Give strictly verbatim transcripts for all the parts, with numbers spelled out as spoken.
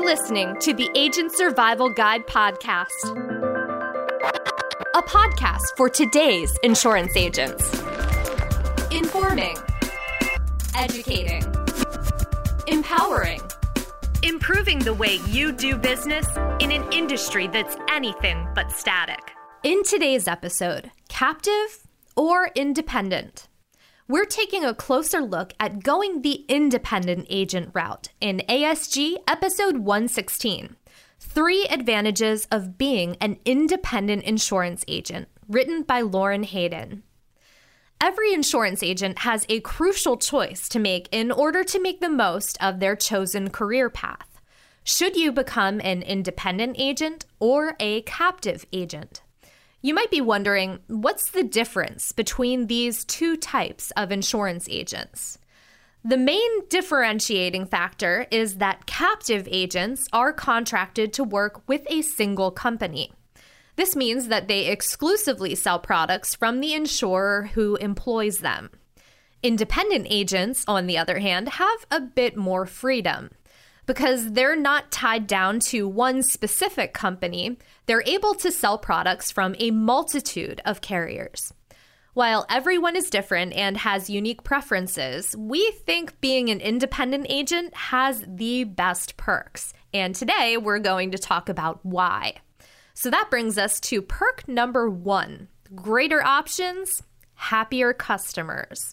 listening to the Agent Survival Guide podcast, a podcast for today's insurance agents. Informing, educating, empowering, improving the way you do business in an industry that's anything but static. In today's episode, captive or independent? We're taking a closer look at going the independent agent route in A S G episode one sixteen, Three Advantages of Being an Independent Insurance Agent, written by Lauren Hayden. Every insurance agent has a crucial choice to make in order to make the most of their chosen career path. Should you become an independent agent or a captive agent? You might be wondering, what's the difference between these two types of insurance agents? The main differentiating factor is that captive agents are contracted to work with a single company. This means that they exclusively sell products from the insurer who employs them. Independent agents, on the other hand, have a bit more freedom. Because they're not tied down to one specific company, they're able to sell products from a multitude of carriers. While everyone is different and has unique preferences, we think being an independent agent has the best perks. And today we're going to talk about why. So that brings us to perk number one, greater options, happier customers.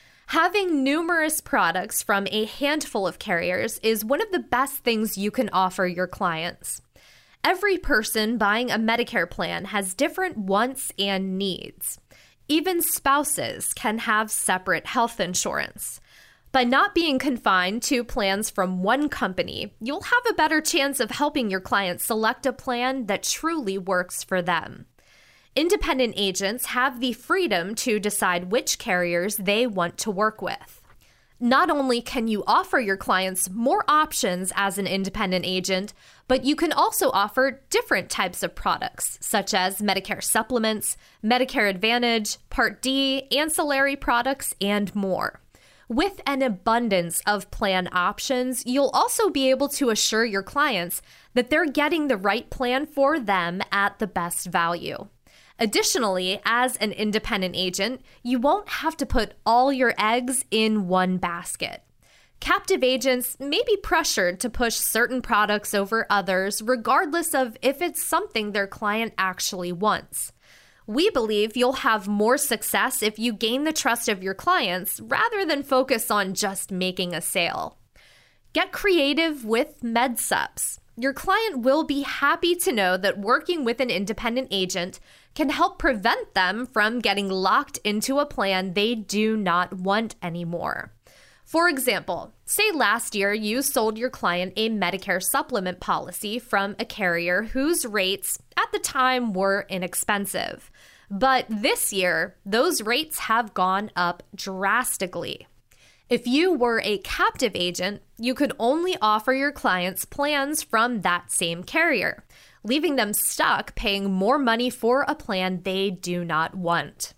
Having numerous products from a handful of carriers is one of the best things you can offer your clients. Every person buying a Medicare plan has different wants and needs. Even spouses can have separate health insurance. By not being confined to plans from one company, you'll have a better chance of helping your clients select a plan that truly works for them. Independent agents have the freedom to decide which carriers they want to work with. Not only can you offer your clients more options as an independent agent, but you can also offer different types of products, such as Medicare supplements, Medicare Advantage, Part D, ancillary products, and more. With an abundance of plan options, you'll also be able to assure your clients that they're getting the right plan for them at the best value. Additionally, as an independent agent, you won't have to put all your eggs in one basket. Captive agents may be pressured to push certain products over others, regardless of if it's something their client actually wants. We believe you'll have more success if you gain the trust of your clients rather than focus on just making a sale. Get creative with MedSups. Your client will be happy to know that working with an independent agent can help prevent them from getting locked into a plan they do not want anymore. For example, say last year you sold your client a Medicare supplement policy from a carrier whose rates at the time were inexpensive. But this year, those rates have gone up drastically. If you were a captive agent, you could only offer your clients plans from that same carrier, leaving them stuck paying more money for a plan they do not want.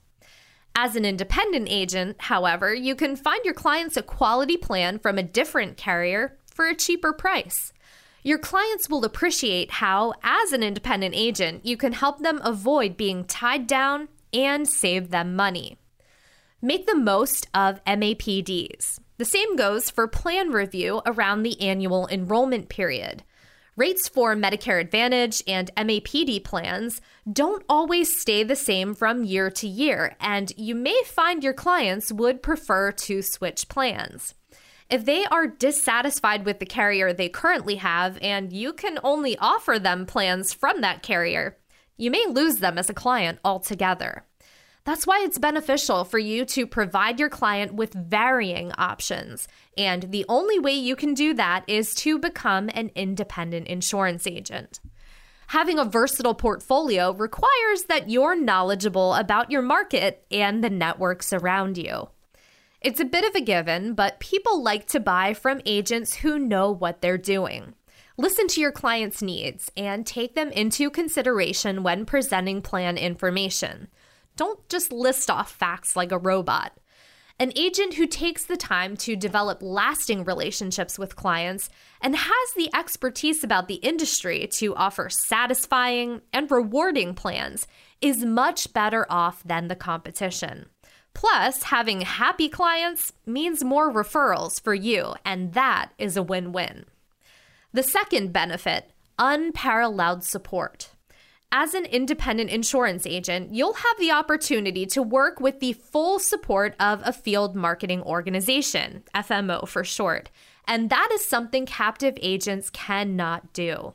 As an independent agent, however, you can find your clients a quality plan from a different carrier for a cheaper price. Your clients will appreciate how, as an independent agent, you can help them avoid being tied down and save them money. Make the most of M A P Ds. The same goes for plan review around the annual enrollment period. Rates for Medicare Advantage and M A P D plans don't always stay the same from year to year, and you may find your clients would prefer to switch plans. If they are dissatisfied with the carrier they currently have and you can only offer them plans from that carrier, you may lose them as a client altogether. That's why it's beneficial for you to provide your client with varying options. And the only way you can do that is to become an independent insurance agent. Having a versatile portfolio requires that you're knowledgeable about your market and the networks around you. It's a bit of a given, but people like to buy from agents who know what they're doing. Listen to your clients' needs and take them into consideration when presenting plan information. Don't just list off facts like a robot. An agent who takes the time to develop lasting relationships with clients and has the expertise about the industry to offer satisfying and rewarding plans is much better off than the competition. Plus, having happy clients means more referrals for you, and that is a win-win. The second benefit, unparalleled support. As an independent insurance agent, you'll have the opportunity to work with the full support of a field marketing organization, F M O for short, and that is something captive agents cannot do.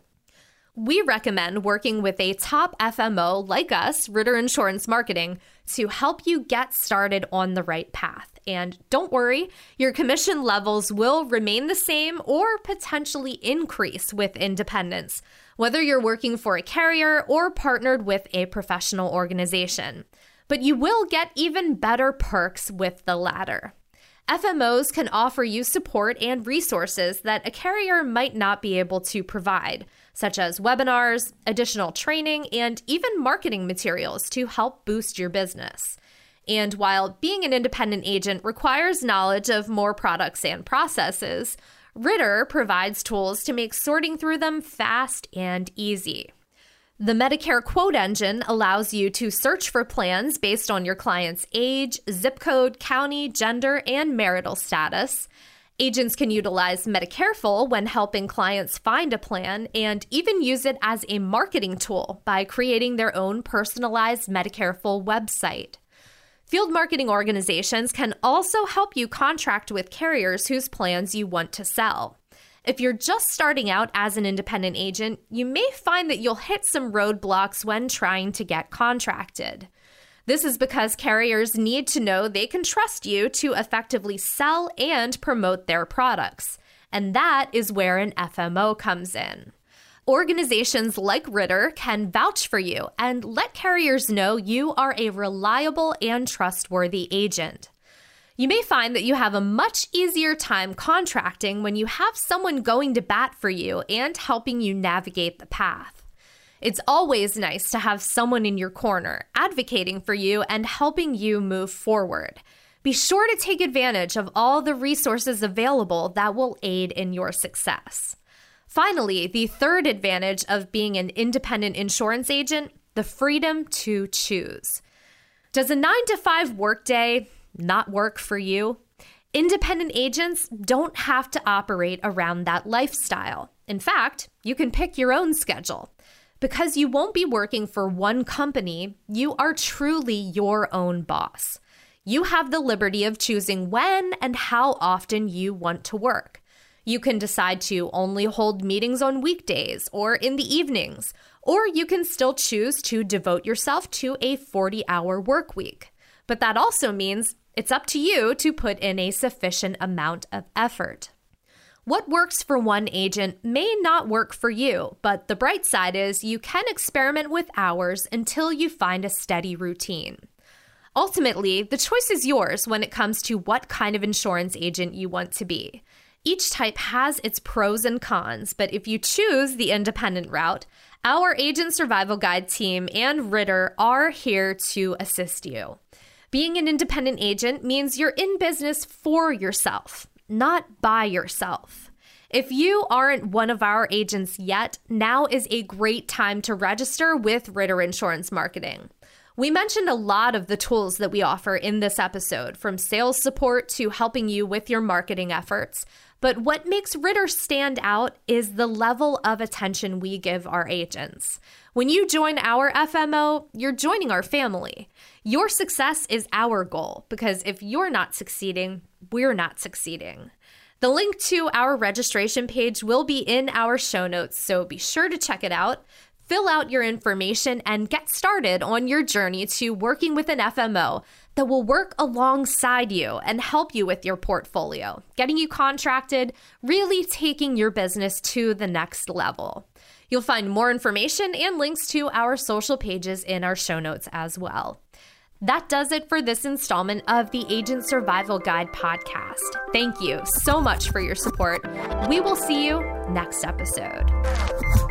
We recommend working with a top F M O like us, Ritter Insurance Marketing, to help you get started on the right path. And don't worry, your commission levels will remain the same or potentially increase with independence, whether you're working for a carrier or partnered with a professional organization. But you will get even better perks with the latter. F M Os can offer you support and resources that a carrier might not be able to provide, such as webinars, additional training, and even marketing materials to help boost your business. And while being an independent agent requires knowledge of more products and processes, Ritter provides tools to make sorting through them fast and easy. The Medicare quote engine allows you to search for plans based on your client's age, zip code, county, gender, and marital status. Agents can utilize Medicareful when helping clients find a plan and even use it as a marketing tool by creating their own personalized Medicareful website. Field marketing organizations can also help you contract with carriers whose plans you want to sell. If you're just starting out as an independent agent, you may find that you'll hit some roadblocks when trying to get contracted. This is because carriers need to know they can trust you to effectively sell and promote their products, and that is where an F M O comes in. Organizations like Ritter can vouch for you and let carriers know you are a reliable and trustworthy agent. You may find that you have a much easier time contracting when you have someone going to bat for you and helping you navigate the path. It's always nice to have someone in your corner advocating for you and helping you move forward. Be sure to take advantage of all the resources available that will aid in your success. Finally, the third advantage of being an independent insurance agent, the freedom to choose. Does a nine to five workday not work for you? Independent agents don't have to operate around that lifestyle. In fact, you can pick your own schedule. Because you won't be working for one company, you are truly your own boss. You have the liberty of choosing when and how often you want to work. You can decide to only hold meetings on weekdays or in the evenings, or you can still choose to devote yourself to a forty-hour work week. But that also means it's up to you to put in a sufficient amount of effort. What works for one agent may not work for you, but the bright side is you can experiment with hours until you find a steady routine. Ultimately, the choice is yours when it comes to what kind of insurance agent you want to be. Each type has its pros and cons, but if you choose the independent route, our Agent Survival Guide team and Ritter are here to assist you. Being an independent agent means you're in business for yourself, not by yourself. If you aren't one of our agents yet, now is a great time to register with Ritter Insurance Marketing. We mentioned a lot of the tools that we offer in this episode, from sales support to helping you with your marketing efforts. But what makes Ritter stand out is the level of attention we give our agents. When you join our F M O, you're joining our family. Your success is our goal, because if you're not succeeding, we're not succeeding. The link to our registration page will be in our show notes, so be sure to check it out. Fill out your information and get started on your journey to working with an F M O that will work alongside you and help you with your portfolio, getting you contracted, really taking your business to the next level. You'll find more information and links to our social pages in our show notes as well. That does it for this installment of the Agent Survival Guide podcast. Thank you so much for your support. We will see you next episode.